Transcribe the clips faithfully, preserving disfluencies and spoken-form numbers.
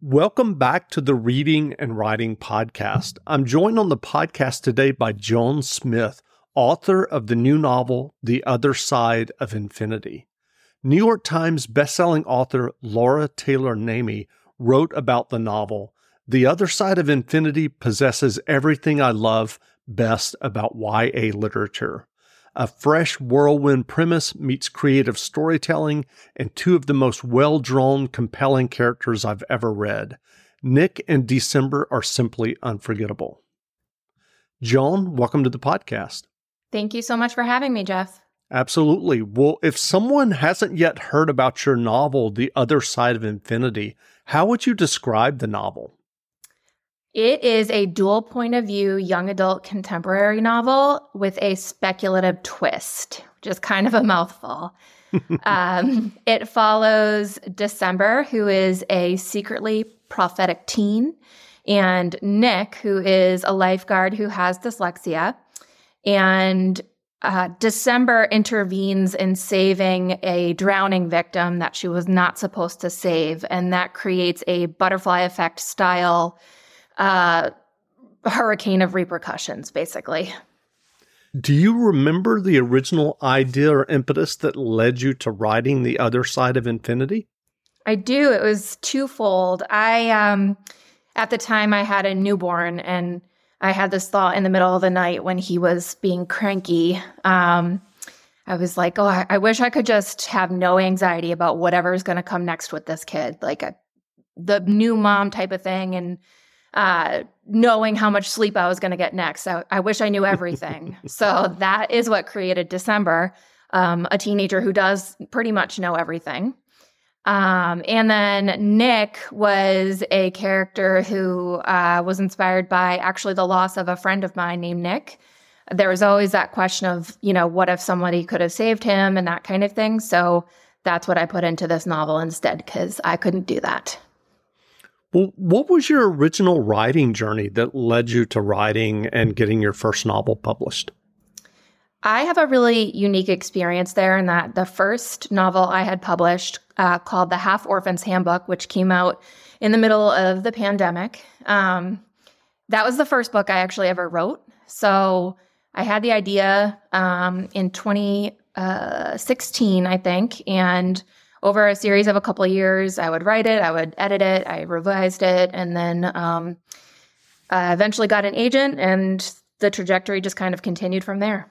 Welcome back to the Reading and Writing Podcast. I'm joined on the podcast today by Joan Smith, author of the new novel, The Other Side of Infinity. New York Times bestselling author Laura Taylor Namey wrote about the novel. The Other Side of Infinity possesses everything I love best about Y A literature. A fresh whirlwind premise meets creative storytelling and two of the most well-drawn, compelling characters I've ever read. Nick and December are simply unforgettable. Joan, welcome to the podcast. Thank you so much for having me, Jeff. Absolutely. Well, if someone hasn't yet heard about your novel, The Other Side of Infinity, how would you describe the novel? It is a dual point of view young adult contemporary novel with a speculative twist, which is kind of a mouthful. um, it follows December, who is a secretly prophetic teen, and Nick, who is a lifeguard who has dyslexia. And uh, December intervenes in saving a drowning victim that she was not supposed to save, and that creates a butterfly effect style Uh, hurricane of repercussions, basically. Do you remember the original idea or impetus that led you to writing The Other Side of Infinity? I do. It was twofold. I, um, at the time, I had a newborn, and I had this thought in the middle of the night when he was being cranky. Um, I was like, oh, I, I wish I could just have no anxiety about whatever is going to come next with this kid, like a, the new mom type of thing. And Uh, knowing how much sleep I was going to get next. I, I wish I knew everything. So that is what created December, um, a teenager who does pretty much know everything. Um, and then Nick was a character who uh, was inspired by actually the loss of a friend of mine named Nick. There was always that question of, you know, what if somebody could have saved him and that kind of thing. So that's what I put into this novel instead, because I couldn't do that. Well, what was your original writing journey that led you to writing and getting your first novel published? I have a really unique experience there in that the first novel I had published uh, called The Half Orphan's Handbook, which came out in the middle of the pandemic. Um, that was the first book I actually ever wrote. So I had the idea um, in twenty sixteen, I think, and over a series of a couple of years, I would write it, I would edit it, I revised it, and then um, I eventually got an agent, and the trajectory just kind of continued from there.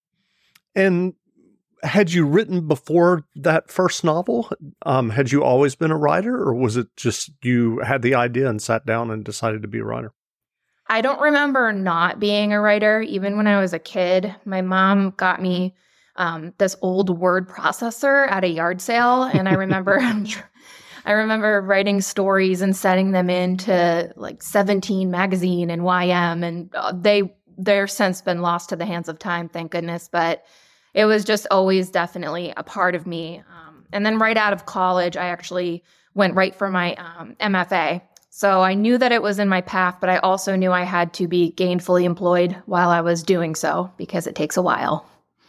And had you written before that first novel? Um, had you always been a writer, or was it just you had the idea and sat down and decided to be a writer? I don't remember not being a writer. Even when I was a kid, my mom got me Um, this old word processor at a yard sale. And I remember, I remember writing stories and setting them into like seventeen magazine and Y M, and they, they're since been lost to the hands of time, thank goodness. But it was just always definitely a part of me. Um, and then right out of college, I actually went right for my um, M F A. So I knew that it was in my path, but I also knew I had to be gainfully employed while I was doing so, because it takes a while.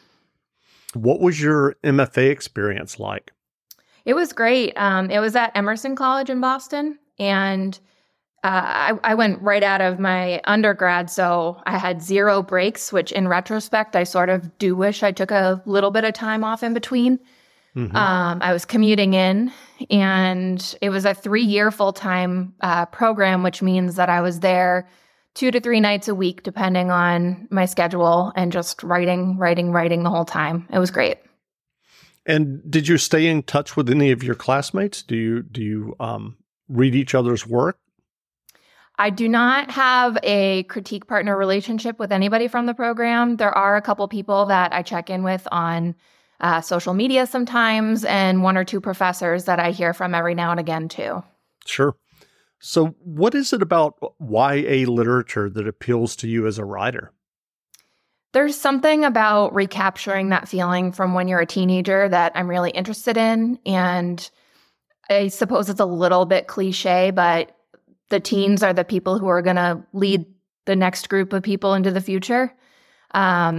What was your M F A experience like? It was great. Um, it was at Emerson College in Boston, and uh, I, I went right out of my undergrad, so I had zero breaks, which in retrospect, I sort of do wish I took a little bit of time off in between. Mm-hmm. Um, I was commuting in, and it was a three-year full-time uh, program, which means that I was there two to three nights a week, depending on my schedule, and just writing, writing, writing the whole time. It was great. And did you stay in touch with any of your classmates? Do you do you um, read each other's work? I do not have a critique partner relationship with anybody from the program. There are a couple people that I check in with on uh, social media sometimes, and one or two professors that I hear from every now and again too. Sure. So what is it about Y A literature that appeals to you as a writer? There's something about recapturing that feeling from when you're a teenager that I'm really interested in. And I suppose it's a little bit cliche, but the teens are the people who are going to lead the next group of people into the future. Um,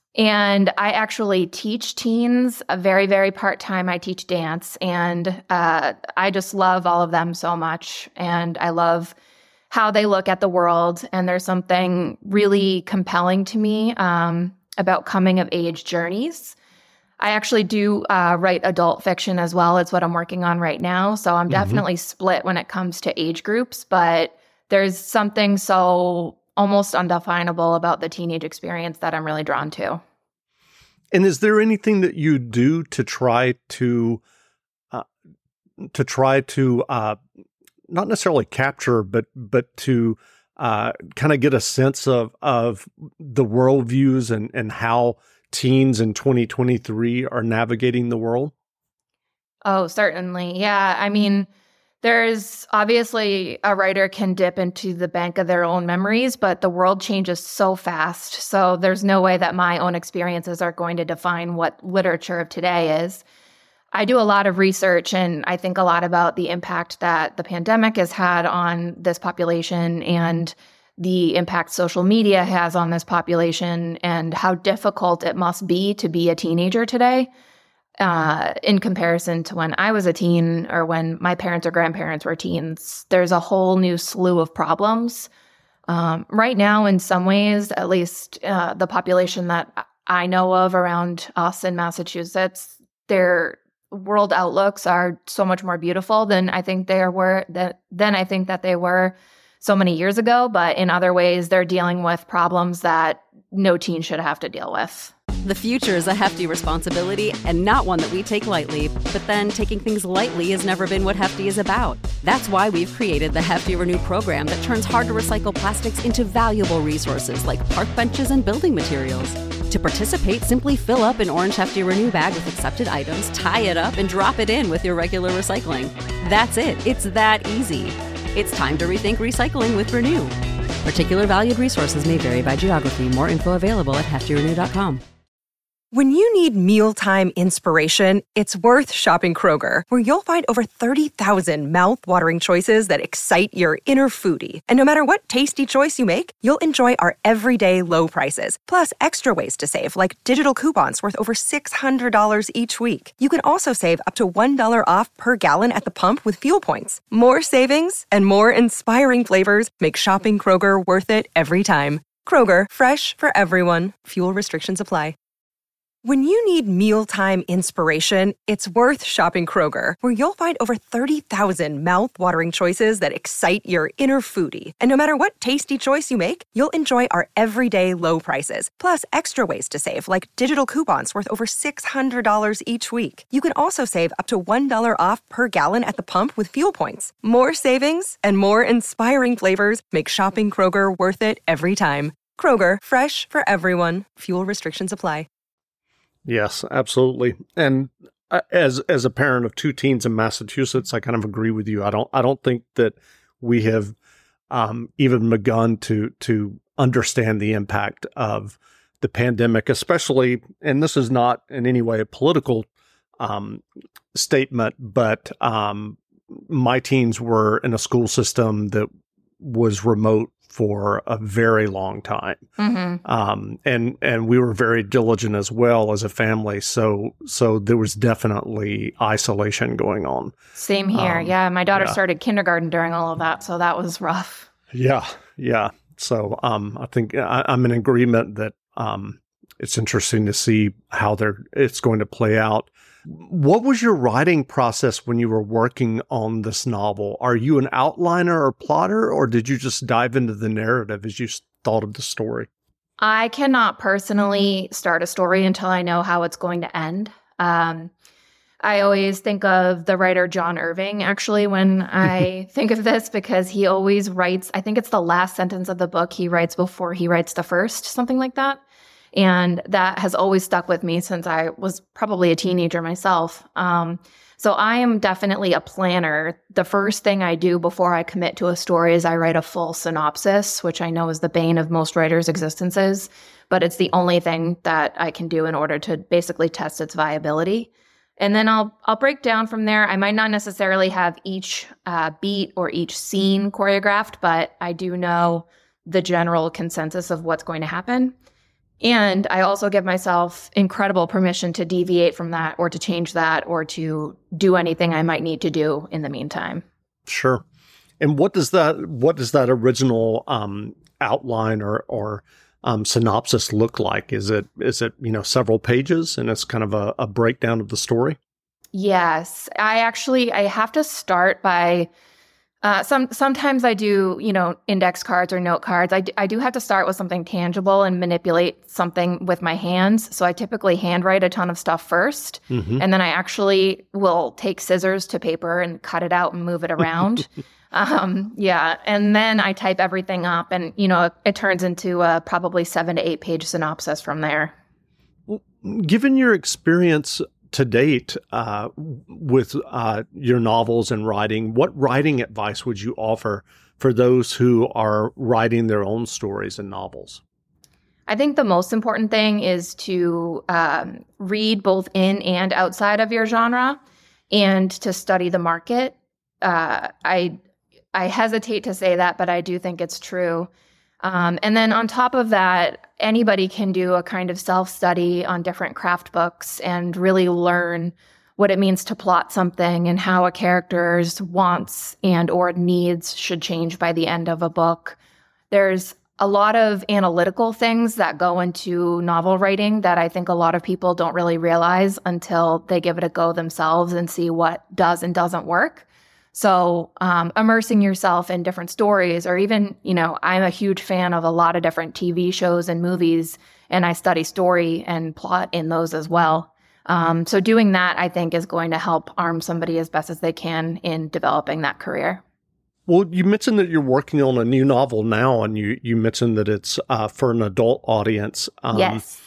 And I actually teach teens a very, very part-time. I teach dance, and uh, I just love all of them so much. And I love how they look at the world. And there's something really compelling to me um, about coming of age journeys. I actually do uh, write adult fiction as well. It's what I'm working on right now. So I'm mm-hmm. definitely split when it comes to age groups, but there's something so almost undefinable about the teenage experience that I'm really drawn to. And is there anything that you do to try to, uh, to try to, uh, not necessarily capture, but, but to, uh, kind of get a sense of, of the worldviews and, and how teens in twenty twenty-three are navigating the world? Oh, certainly. Yeah. I mean, there's obviously a writer can dip into the bank of their own memories, but the world changes so fast. So there's no way that my own experiences are going to define what literature of today is. I do a lot of research, and I think a lot about the impact that the pandemic has had on this population and the impact social media has on this population and how difficult it must be to be a teenager today. Uh, in comparison to when I was a teen or when my parents or grandparents were teens. There's a whole new slew of problems. Um, right now, in some ways, at least uh, the population that I know of around us in Massachusetts, their world outlooks are so much more beautiful than I think they were that than I think that they were so many years ago. But in other ways, they're dealing with problems that no teen should have to deal with. The future is a hefty responsibility and not one that we take lightly. But then taking things lightly has never been what Hefty is about. That's why we've created the Hefty Renew program that turns hard-to-recycle plastics into valuable resources like park benches and building materials. To participate, simply fill up an orange Hefty Renew bag with accepted items, tie it up, and drop it in with your regular recycling. That's it. It's that easy. It's time to rethink recycling with Renew. Particular valued resources may vary by geography. More info available at hefty renew dot com. When you need mealtime inspiration, it's worth shopping Kroger, where you'll find over thirty thousand mouth-watering choices that excite your inner foodie. And no matter what tasty choice you make, you'll enjoy our everyday low prices, plus extra ways to save, like digital coupons worth over six hundred dollars each week. You can also save up to one dollar off per gallon at the pump with fuel points. More savings and more inspiring flavors make shopping Kroger worth it every time. Kroger, fresh for everyone. Fuel restrictions apply. When you need mealtime inspiration, it's worth shopping Kroger, where you'll find over thirty thousand mouth-watering choices that excite your inner foodie. And no matter what tasty choice you make, you'll enjoy our everyday low prices, plus extra ways to save, like digital coupons worth over six hundred dollars each week. You can also save up to one dollar off per gallon at the pump with fuel points. More savings and more inspiring flavors make shopping Kroger worth it every time. Kroger, fresh for everyone. Fuel restrictions apply. Yes, absolutely. And as as a parent of two teens in Massachusetts, I kind of agree with you. I don't I don't think that we have um, even begun to to understand the impact of the pandemic, especially. And this is not in any way a political um, statement, but um, my teens were in a school system that was remote for a very long time. Mm-hmm. Um, and, and we were very diligent as well as a family. So, so there was definitely isolation going on. Same here. Um, yeah. My daughter yeah. started kindergarten during all of that. So that was rough. Yeah. Yeah. So, um, I think I, I'm in agreement that, um, it's interesting to see how they're, it's going to play out. What was your writing process when you were working on this novel? Are you an outliner or plotter, or did you just dive into the narrative as you thought of the story? I cannot personally start a story until I know how it's going to end. Um, I always think of the writer John Irving, actually, when I think of this, because he always writes, I think it's the last sentence of the book he writes before he writes the first, something like that. And that has always stuck with me since I was probably a teenager myself. Um, so I am definitely a planner. The first thing I do before I commit to a story is I write a full synopsis, which I know is the bane of most writers' existences, but it's the only thing that I can do in order to basically test its viability. And then I'll I'll break down from there. I might not necessarily have each uh, beat or each scene choreographed, but I do know the general consensus of what's going to happen. And I also give myself incredible permission to deviate from that or to change that or to do anything I might need to do in the meantime. Sure. And what does that what does that original um, outline or or um, synopsis look like? Is it is it you know several pages and it's kind of a, a breakdown of the story? Yes, I actually I have to start by. Uh, some sometimes I do, you know, index cards or note cards. I do, I do have to start with something tangible and manipulate something with my hands. So I typically handwrite a ton of stuff first, mm-hmm. and then I actually will take scissors to paper and cut it out and move it around. um, yeah, and then I type everything up, and you know, it, it turns into a probably seven to eight page synopsis from there. Given your experience to date uh, with uh, your novels and writing, what writing advice would you offer for those who are writing their own stories and novels? I think the most important thing is to um, read both in and outside of your genre and to study the market. Uh, I I hesitate to say that, but I do think it's true. Um, and then on top of that, anybody can do a kind of self-study on different craft books and really learn what it means to plot something and how a character's wants and or needs should change by the end of a book. There's a lot of analytical things that go into novel writing that I think a lot of people don't really realize until they give it a go themselves and see what does and doesn't work. So um, immersing yourself in different stories, or even, you know, I'm a huge fan of a lot of different T V shows and movies, and I study story and plot in those as well. Um, so doing that, I think, is going to help arm somebody as best as they can in developing that career. Well, you mentioned that you're working on a new novel now, and you, you mentioned that it's uh, for an adult audience. Um, yes.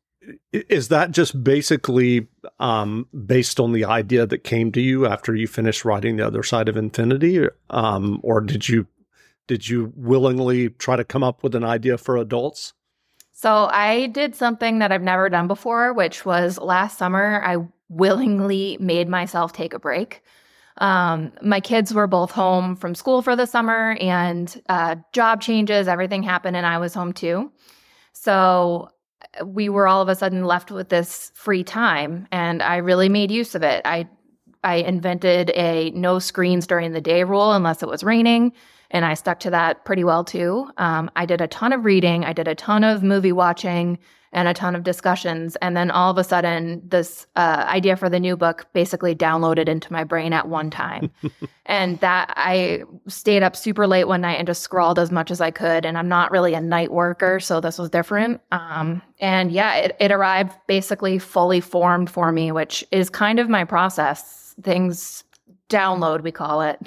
Is that just basically um, based on the idea that came to you after you finished writing The Other Side of Infinity, um, or did you did you willingly try to come up with an idea for adults? So I did something that I've never done before, which was last summer, I willingly made myself take a break. Um, my kids were both home from school for the summer, and uh, job changes, everything happened, and I was home too. So we were all of a sudden left with this free time, and I really made use of it. I I invented a no screens during the day rule unless it was raining, and I stuck to that pretty well too. Um, I did a ton of reading, I did a ton of movie watching, and a ton of discussions, and then all of a sudden, this uh, idea for the new book basically downloaded into my brain at one time. And that I stayed up super late one night and just scrawled as much as I could, and I'm not really a night worker, so this was different. Um, and yeah, it, it arrived basically fully formed for me, which is kind of my process. Things download, we call it.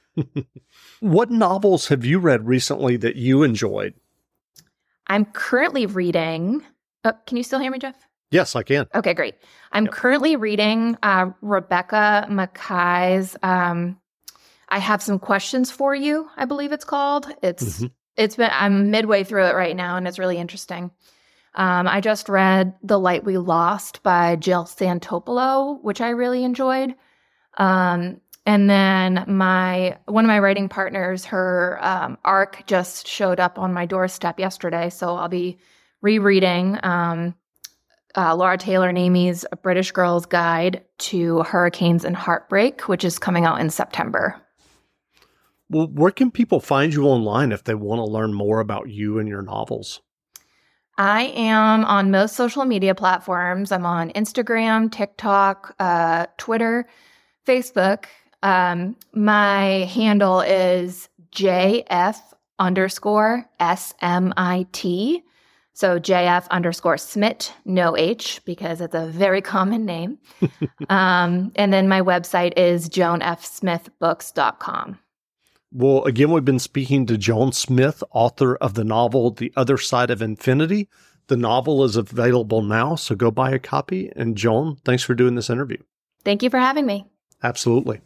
What novels have you read recently that you enjoyed? I'm currently reading... Oh, can you still hear me, Jeff? Yes, I can. Okay, great. I'm yep. currently reading uh, Rebecca Mackay's um, I Have Some Questions for You, I believe it's called. It's mm-hmm. it's been I'm midway through it right now, and it's really interesting. Um, I just read The Light We Lost by Jill Santopolo, which I really enjoyed. Um, and then my one of my writing partners, her um, arc just showed up on my doorstep yesterday, so I'll be rereading um, uh, Laura Taylor Namie's A British Girl's Guide to Hurricanes and Heartbreak, which is coming out in September. Well, where can people find you online if they want to learn more about you and your novels? I am on most social media platforms. I'm on Instagram, TikTok, uh, Twitter, Facebook. Um, my handle is J F underscore S M I T. So J F underscore Smith, no H, because it's a very common name. um, and then my website is joan f smith books dot com. Well, again, we've been speaking to Joan Smith, author of the novel The Other Side of Infinity. The novel is available now, so go buy a copy. And Joan, thanks for doing this interview. Thank you for having me. Absolutely.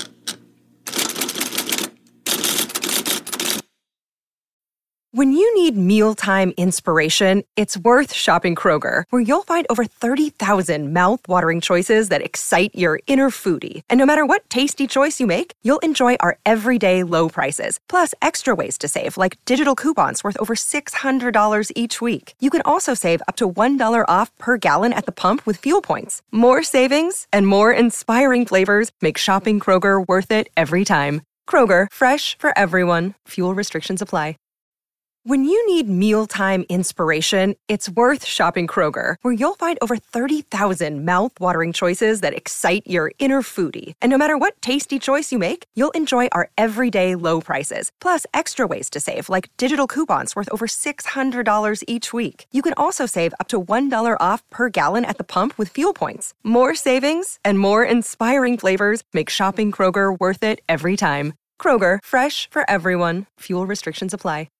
When you need need mealtime inspiration, it's worth shopping Kroger, where you'll find over thirty thousand mouth-watering choices that excite your inner foodie. And no matter what tasty choice you make, you'll enjoy our everyday low prices, plus extra ways to save, like digital coupons worth over six hundred dollars each week. You can also save up to one dollar off per gallon at the pump with fuel points. More savings and more inspiring flavors make shopping Kroger worth it every time. Kroger, fresh for everyone. Fuel restrictions apply. When you need mealtime inspiration, it's worth shopping Kroger, where you'll find over thirty thousand mouth-watering choices that excite your inner foodie. And no matter what tasty choice you make, you'll enjoy our everyday low prices, plus extra ways to save, like digital coupons worth over six hundred dollars each week. You can also save up to one dollar off per gallon at the pump with fuel points. More savings and more inspiring flavors make shopping Kroger worth it every time. Kroger, fresh for everyone. Fuel restrictions apply.